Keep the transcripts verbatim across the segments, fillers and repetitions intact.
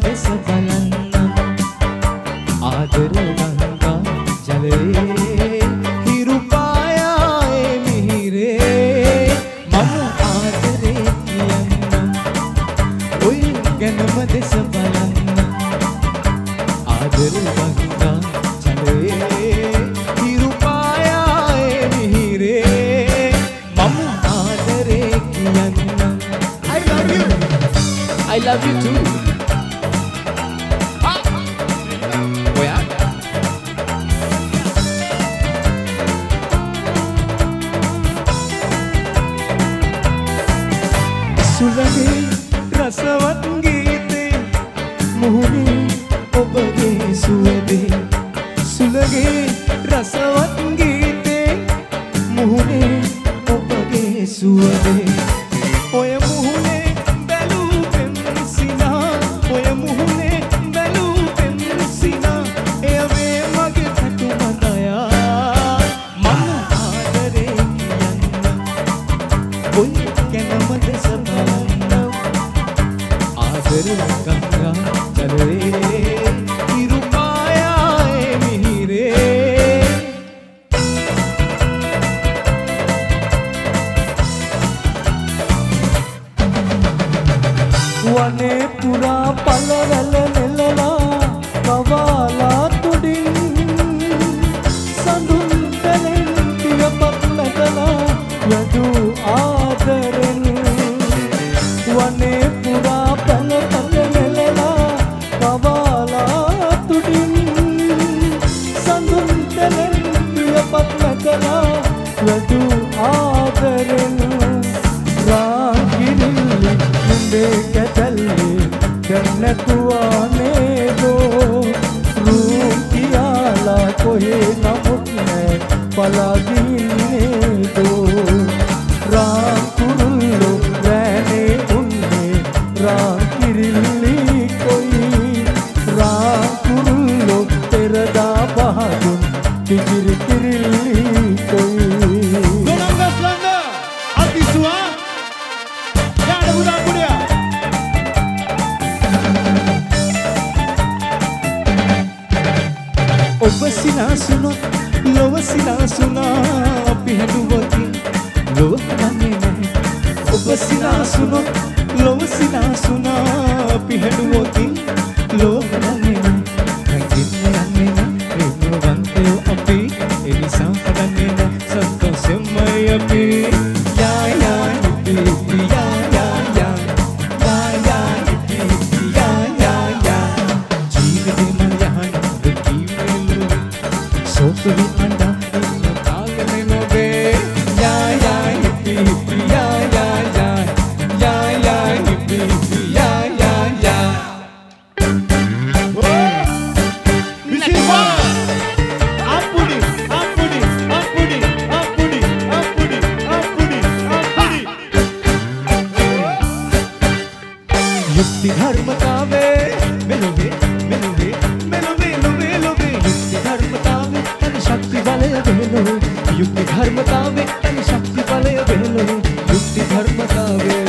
දෙස බලන්න ආදර ගංගා ජලයේ හිරු පායායේ මිහිරේ මම ආදරේ කියන්න ඔය ගැනම දෙස බලන්න ආදර ගංගා ජලයේ හිරු පායායේ මිහිරේ මම ආදරේ කියන්න I love you I love you too සුලගේ රසවත් ගීතේ මුහුණේ ඔබගේ සුවඳේ සුලගේ රසවත් ගීතේ මුහුණේ ඔබගේ සුවඳේ ඔය මුහුණේ බැලූ පෙම්සිනා ඔය මුහුණේ බැලූ පෙම්සිනා එය වේ මගේ පැතුමතයා මම ආදරේ කියන්න ඔය ගැනම දෙස ආදර ගංගා ජලයේ හිරු පායායේ මිහිරේ වනේ පුරා පළවැල නෙලලා කවාලා තුඩින් සඳුන් පැලෙන් පියපත් නැතලා යදු ආදරෙන් වනේ පුරා පළ පළ නෙලලා කවාලා තුඩින් සඳුන් පැලෙන් පියපත් නැතලා යදු ආදරෙන් රාගිනිලි මුඹේ කැතල්ලි කන්නතුවා නේදෝ රූ කියාලා කොහේ නමුත් නෑ පලාදින්නේ දෝ රාම් කුරුල්ලෝ රෑනේ උන්නේ රාම් කිරිල්ලි කොයි රාම් කුරුල්ලෝ පෙරදා බහදුන් කිකිරි කිරිල්ලි කොයි ගොනංගස්ලන්න අතිසුවා යාඩ පුරා පුරියා ඔබ සිනාසුනොත් ලොව සිනාසුනා අපි හැදුවකින් ලොව දන්නේ නැහැ ඔබ සිනාසුනොත් ලොව සිනාසුනා අපි හැදුවකින් ලොව දන්නේ නැහැ රැකින්න යන්නේ නැහැ ප්‍රේමවන්තයෝ අපි එනිසා හදන්නේ නැහැ සන්තෝෂෙමයි අපි යා යා නිපි යා යා යා යා යා නිපි යා යා යා ජීවිතේ මම යහන දෙකීමෙලු සෝතුවි අඬා ඉන්න කාලෙ නොවේ යා යා නිපි යා යා යා යා යා නිපි යා යා යා විසිවා අපුඩි අපුඩි අපුඩි අපුඩි අපුඩි අපුඩි අපුඩි යුක්ති ධර්මතාවේ මෙලොවේ මෙලොවේ මෙලොවේ ලොවේ ලොවේ යුක්ති ධර්මතාවේ තන ශක්ති බලය වෙලොවේ යුක්ති ධර්මතාවේ තන ශක්ති බලය වෙලොවේ යුක්ති ධර්මතාවේ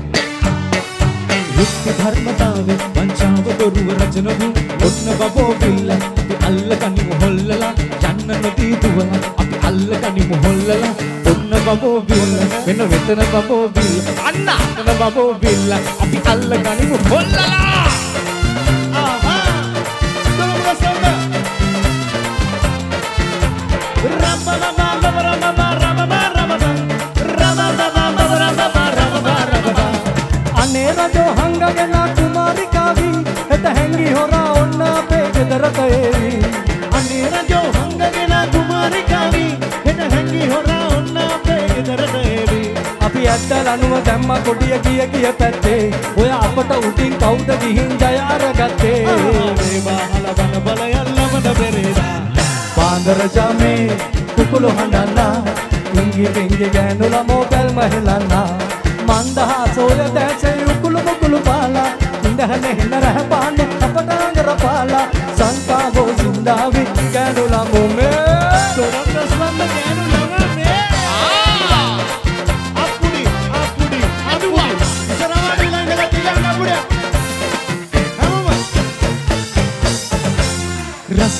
යුක්ති ධර්මතාවේ වංචාව දොරුව රචනවු ඔන්න බබෝ බිල්ල අපි අල්ල කනිමු හොල්ලලා යන්න නොදී දුවලා අපි අල්ල කනිමු හොල්ලලා ඔන්න බබෝ බිල්ල වෙන වෙතන බබෝ බිල්ල අන්න අන්න බබෝ බිල්ල අපි අල්ල කනිමු හොල්ලලා ආහා ගොනංගස්ලන්න රබබබ රබබබ රබබබ රබබබ රබබබ රබබබ අනේ රජෝ හංගගෙන කුමාරිකාවි එත හැංගි හොරා ඔන්න අපේ ගෙදරට එවි අනේ රජෝ හංගගෙන කුමාරිකාවි එත හැංගි හොරා ඔන්න අපේ ගෙදරට එවි අපි ඇත්තලනුව දැම්ම කොටිය කිය කිය පැත්තේ ඔය අපට උටින් කවුද ගිහින් ජය අරගත්තේ මේ බහල බන බල යල්ලමද පෙරේදා පාන්දර ජමේ කුකුළු හඬන්නා ඉංගි පිංගි ගෑනුලා මෝකල් මහලන්නා මන්දහා සෝය දැසේ උකුළු මුකුළු පාලා ඉඳහන හෙන රහ පාන්නේ අපට අඟර පාලා සංකාවෝ සින්දාවි ගෑනුලා මොමේ ගොනංගස්ලන්න ගෑනු ළමා මේ අපුඩි අපුඩි අදුවා ඉස්සරහට ළඟට තියන්න අපුඩිය හැමෝම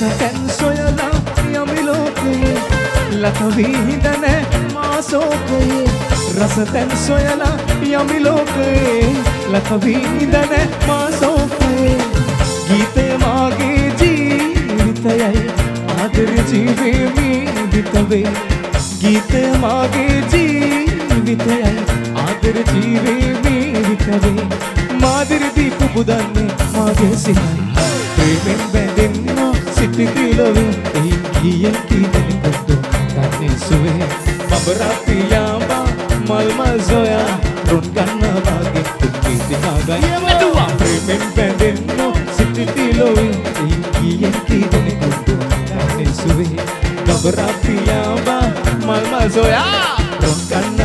රසතැන් සොයලා යමි ලෝකයේ ලතවී හිඳන මාසෝකයේ රසතැන් සොයලා යමි ලෝකයේ ලතවී හිඳන මාසෝකයේ ගීතය මාගේ ජීවිතයයි ආදර ජීවේ මීදිතවේ ගීතය මාගේ ජීවිතයයි ආදර ජීවේ මීදිතවේ මාදිර දීපු පුදන්නේ මාගේ සිතයි ප්‍රේමෙන් බැඳෙන්න සිටි කිලොවේ එහි ගියෙන් කීදෙන කොට ගන්නේ සුවේ බබරා පියාඹා මල් මල් සොයා රොන් ගන්න වාගේ තුකී දිහාගයි මෙදුවා ප්‍රේමෙන් බැඳෙන්න සිටි කිලොවේ එහි ගියෙන් කීදෙන කොට ගන්නේ සුවේ බබරා පියාඹා මල් මල් සොයා රොන් ගන්න